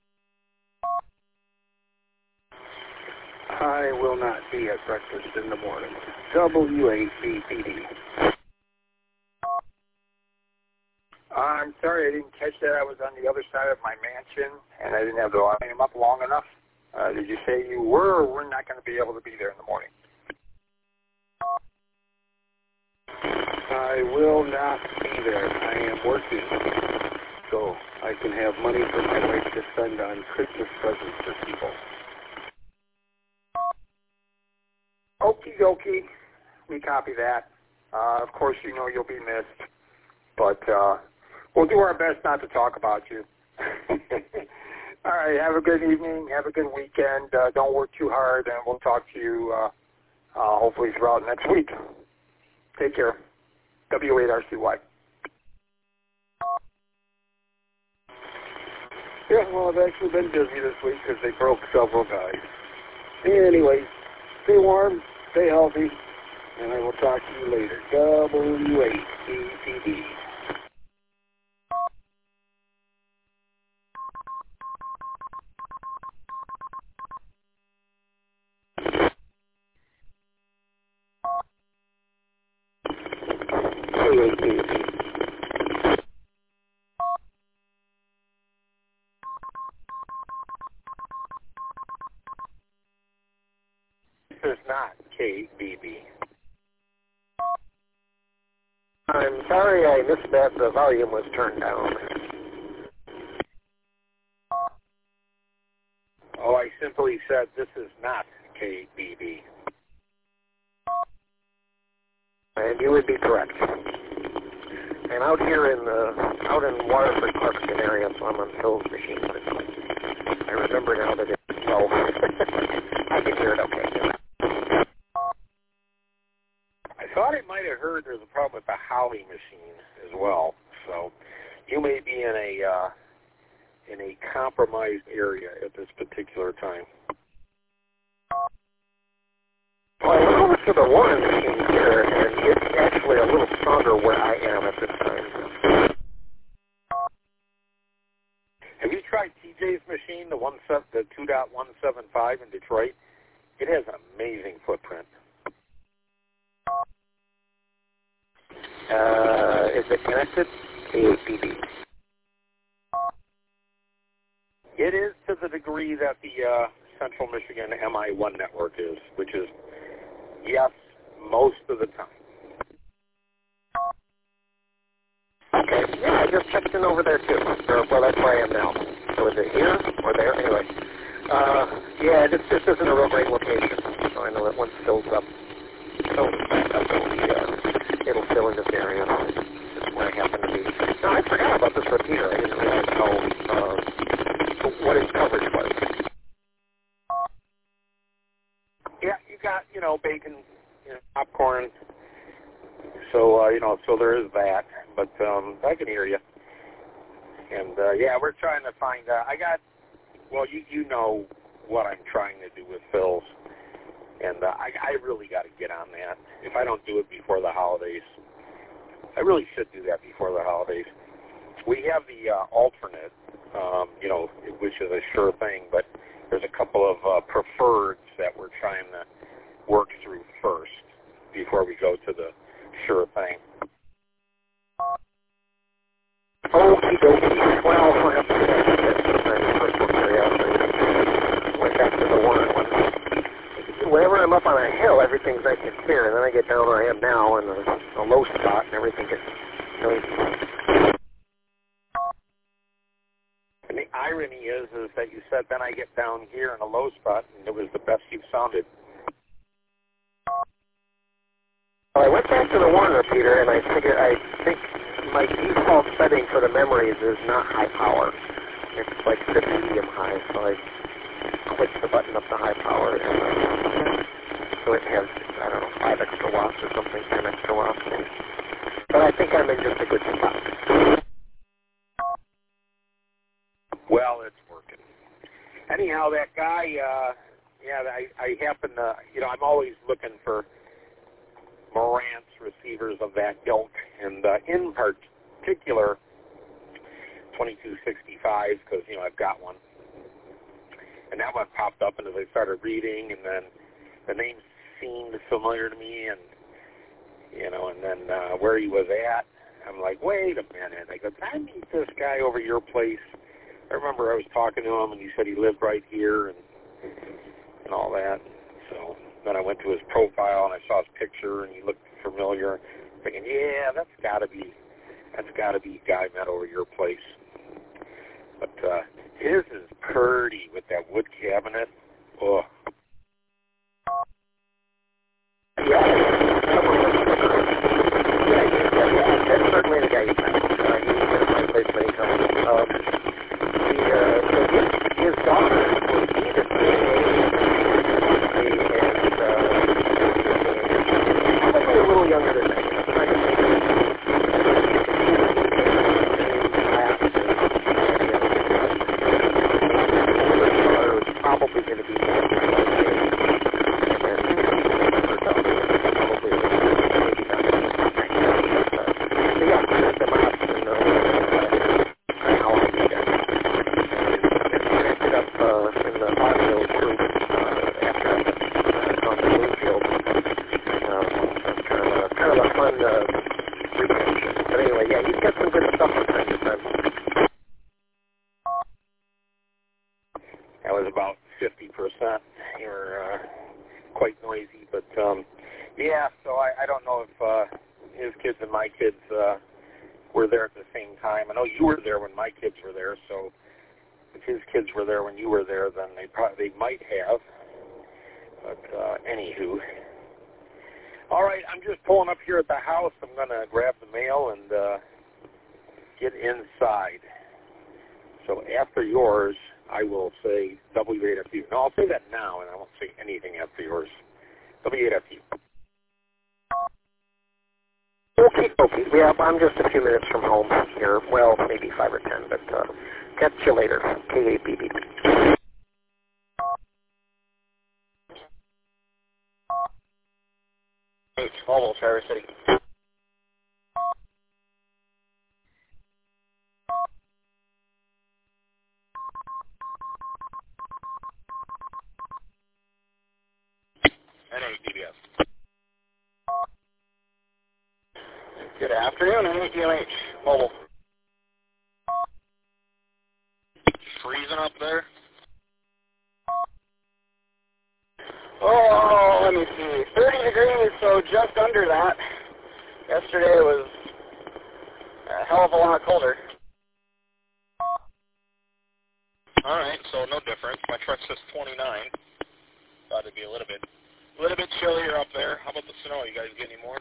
I will not be at breakfast in the morning. W8BPD. I'm Sorry, I didn't catch that. I was on the other side of my mansion, and I didn't have the volume up long enough. Did you say you were, or we're not going to be able to be there in the morning? I will not be there. I am working, so I can have money for my wife to spend on Christmas presents for people. Okie dokie. We copy that. Of course, you know you'll be missed, but we'll do our best not to talk about you. All right, have a good evening. Have a good weekend. Don't work too hard, and we'll talk to you hopefully throughout next week. Take care. W8RCY. Yeah, well, I've actually been busy this week because they broke several guys. Anyway, stay warm, stay healthy, and I will talk to you later. W8CCD. This is not KBB. I'm sorry I missed that. The volume was turned down. Oh, I simply said this is not KBB. And you would be correct. And out here in Waterford, Clarkson area, so I'm on Phil's machine. I remember now that it's low. I can hear it okay. I thought I might have heard there's a problem with the Holly machine as well. So you may be in a compromised area at this particular time. Well, I went over to the Warren machine here, and it's actually a little stronger where I am at this time. Have you tried TJ's machine, the 2.175 in Detroit? It has an amazing footprint. Is it connected? KBB. It is to the degree that the Central Michigan MI1 network is, which is, yes, most of the time. Okay, yeah, I just checked in over there too. Well, that's where I am now. So is it here or there? Anyway. Yeah, this isn't a real great location. So I know that once it fills up, it'll fill in this area. Just where I happen to be. No, I forgot about this repeater. I didn't realize what its coverage was. Yeah, you got, bacon, popcorn. So, so there is that. But I can hear you. And, yeah, we're trying to find you know what I'm trying to do with Phil's. And I really got to get on that. If I don't do it before the holidays, I really should do that before the holidays. We have the alternate, which is a sure thing, but there's a couple of preferreds that we're trying to work through first before we go to the sure thing. Okie dokie. Well, perhaps personal curiosity. Went back to the one. Whenever I'm up on a hill, everything's nice and clear, and then I get down where I am now in a low spot, and everything gets noisy. And the irony is that you said, then I get down here in a low spot, and it was the best you've sounded. Well, I went back to the one repeater, and I think my default setting for the memories is not high power. It's like the medium high, so I click the button up to high power, and so it has, 5 extra watts or something, 10 extra watts. But I think I'm in just a good spot. Well, it's working. Anyhow, that guy, I happen to, I'm always looking for Marantz receivers of that ilk, and in particular, 2265, because, I've got one. And that one popped up, and as I started reading, and then the name seemed familiar to me, and, and then where he was at, I'm like, wait a minute. I go, did I meet this guy over your place? I remember I was talking to him, and he said he lived right here and all that. So then I went to his profile, and I saw his picture, and he looked familiar. Thinking, yeah, that's got to be a guy I met over your place. But his is pretty with that wood cabinet. Oh. Yeah, that's certainly the guy you met. He's been at my place many times. His daughter was either and probably a little younger than me. Probably going to be That was about 50%. They were quite noisy, but yeah. So I don't know if his kids and my kids were there at the same time. I know you were there when my kids were there. So if his kids were there when you were there, then they might have. But anywho, all right. I'm just pulling up here at the house. I'm gonna grab the mail and get inside. So after yours, I will say W8FU. No, I'll say that now, and I won't say anything after yours. W8FU. Okay. Yeah, I'm just a few minutes from home here. Well, maybe 5 or 10, but catch you later. KABB. H, Mobile, Traverse City. N8DBS. Good afternoon, N8DMH, Mobile. Freezing up there? Oh, let me see. 30 degrees, so just under that. Yesterday it was a hell of a lot colder. All right, so no difference. My truck says 29. Thought it'd be a little bit chillier up there. How about the snow? You guys get any more?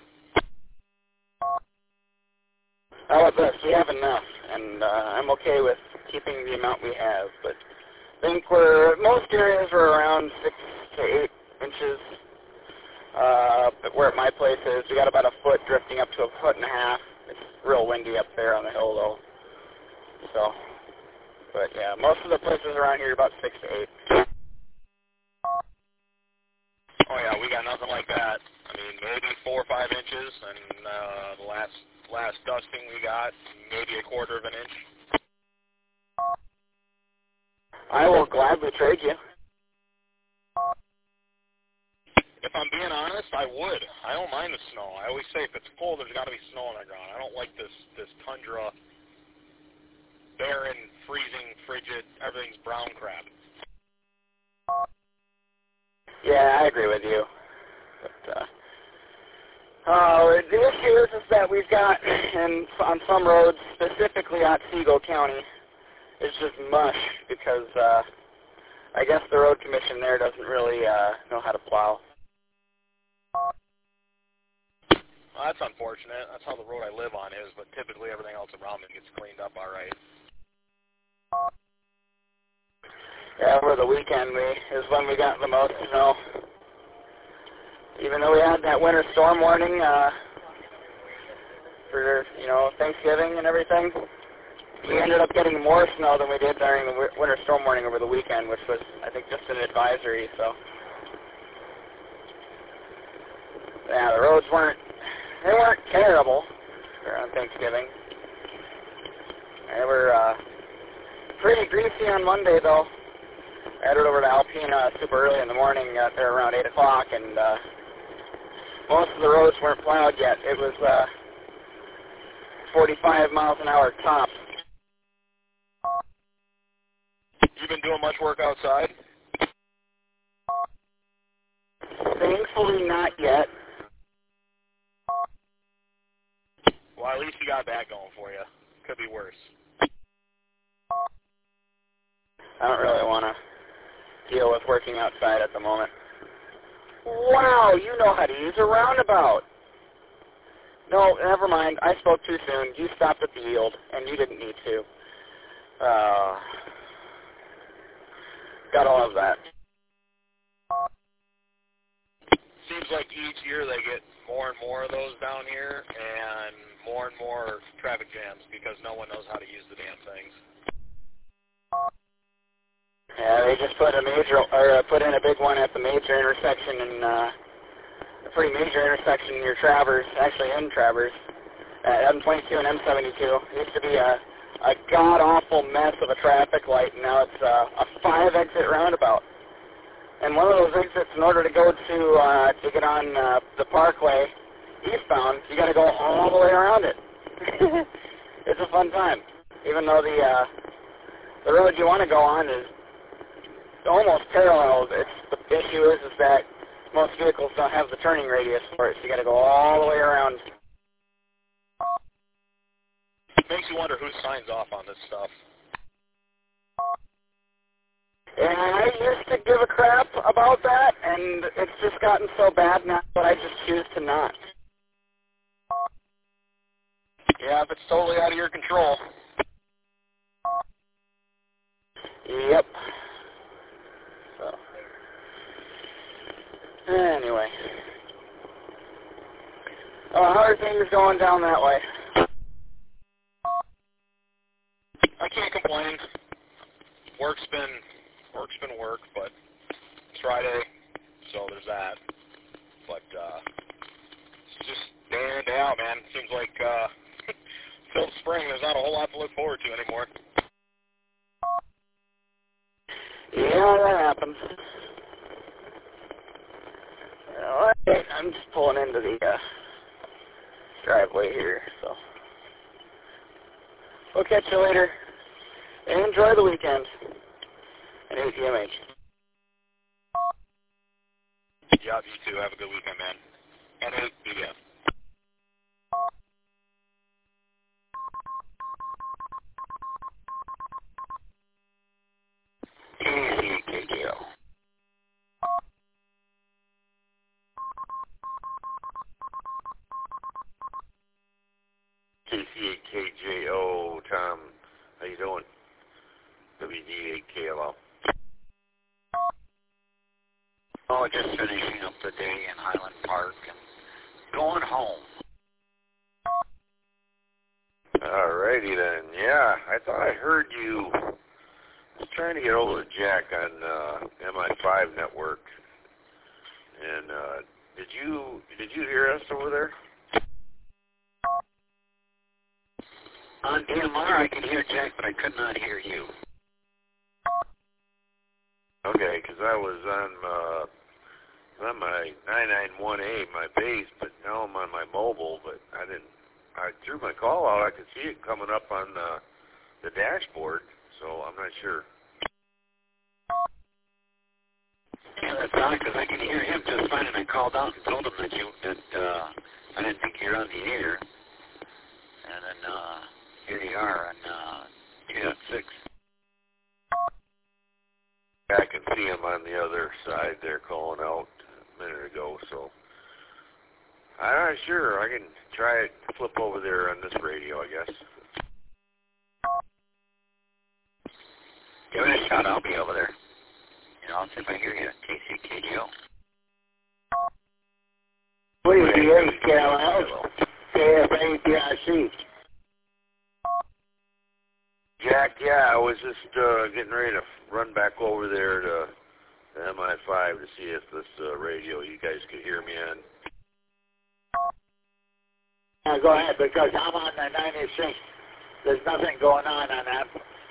How about this? We have enough, and I'm okay with keeping the amount we have, but I think most areas are around 6 to 8 inches. But where my place is, we got about a foot drifting up to a foot and a half. It's real windy up there on the hill, though. So, but yeah, most of the places around here are about 6 to 8. Oh yeah, we got nothing like that. I mean, maybe 4 or 5 inches, and the last dusting we got, maybe a quarter of an inch. I will gladly trade you. If I'm being honest, I would. I don't mind the snow. I always say if it's cold, there's got to be snow on the ground. I don't like this tundra, barren, freezing, frigid, everything's brown crap. Yeah, I agree with you. But the issue is that we've got, on some roads, specifically Otsego County, it's just mush because I guess the road commission there doesn't really know how to plow. Well, that's unfortunate. That's how the road I live on is, but typically everything else around me gets cleaned up all right. Yeah, over the weekend is when we got the most snow. Even though we had that winter storm warning for, Thanksgiving and everything, we ended up getting more snow than we did during the winter storm warning over the weekend, which was, I think, just an advisory, so. Yeah, the roads weren't terrible on Thanksgiving. They were pretty greasy on Monday, though. I headed over to Alpena super early in the morning, got there around 8 o'clock, and most of the roads weren't plowed yet. It was 45 miles an hour tops. You been doing much work outside? Thankfully not yet. Well, at least you got that going for you. Could be worse. I don't really want to deal with working outside at the moment. Wow, you know how to use a roundabout. No, never mind. I spoke too soon. You stopped at the yield, and you didn't need to. Gotta love that. Seems like each year they get more and more of those down here, and more traffic jams because no one knows how to use the damn things. Yeah, they just put in a big one at the major intersection and a pretty major intersection near Travers, actually in Travers, at M22 and M72. It used to be a god-awful mess of a traffic light, and now it's a 5-exit roundabout. And one of those exits, in order to go to get on the Parkway eastbound, you got to go all the way around it. It's a fun time, even though the road you want to go on is almost parallel. The issue is that most vehicles don't have the turning radius for it, so you got to go all the way around. Makes you wonder who signs off on this stuff. And I used to give a crap about that, and it's just gotten so bad now that I just choose to not. Yeah, if it's totally out of your control. Yep. So, anyway. How are things going down that way? I can't complain. Work's been work, but it's Friday, so there's that. But it's just day in, day out, man. Seems like till spring, there's not a whole lot to look forward to anymore. Yeah, that happens. All right, I'm just pulling into the driveway here, so we'll catch you later. And enjoy the weekend. And ATMH. Yeah, you too. Have a good weekend, man. And BBS. KCKJO. KCKJO, Tom. How you doing? WD8KLO. Oh, just finishing up the day in Highland Park and going home. Alrighty then. Yeah, I thought I heard you. I was trying to get over to Jack on MI5 network. And did you hear us over there? On DMR, I could hear Jack, but I could not hear you. Okay, because I was on my 991A, my base, but now I'm on my mobile. But I threw my call out. I could see it coming up on the dashboard, so I'm not sure. Yeah, that's odd, because I can hear him just fine, and I called out and told him that I didn't think you were on the air. And then here you are on 2.6. I can see him on the other side there calling out a minute ago, so I'm not sure. I can try it, flip over there on this radio, I guess. Give it a shot. I'll be over there. I'll see if I hear you. KCKGO. WD8KLO. KFAPIC. Jack, yeah, I was just getting ready to run back over there to the MI5 to see if this radio you guys could hear me on. Go ahead, because I'm on the 96. There's nothing going on that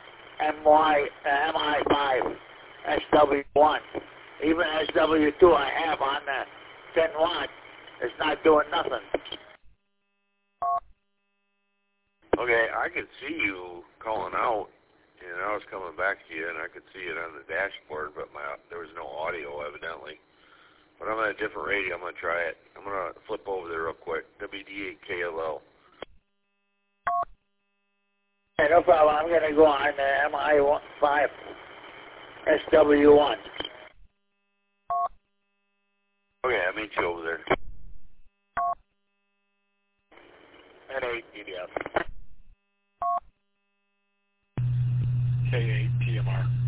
MI5, SW1. Even SW2 I have on that 10 watt. It's not doing nothing. Okay, I could see you calling out, and I was coming back to you, and I could see it on the dashboard, but there was no audio, evidently. But I'm on a different radio. I'm going to try it. I'm going to flip over there real quick. WD8KLL. Hey, no problem. I'm going to go on MI5 SW1. Okay, I'll meet you over there. N8 DBS. K8 TMR.